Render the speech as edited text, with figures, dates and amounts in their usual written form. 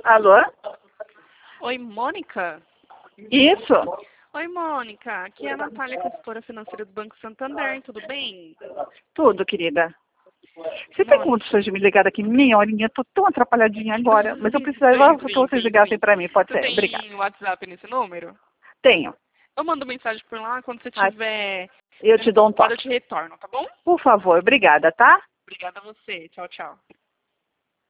Alô? Oi, Mônica? Isso? Oi, Mônica. Aqui é a Natália, consultora financeira do Banco Santander. Tudo bem? Tudo, querida. Você tem condições de me ligar daqui meia horinha? Tô tão atrapalhadinha agora, mas eu precisava que vocês ligassem pra mim, pode Você ser? Obrigada. tem WhatsApp nesse número? Tenho. Eu mando mensagem por lá, quando você Ah, tiver... eu te dou um eu toque. te retorno, tá bom? Por favor, obrigada, tá? Obrigada a você. Tchau, tchau.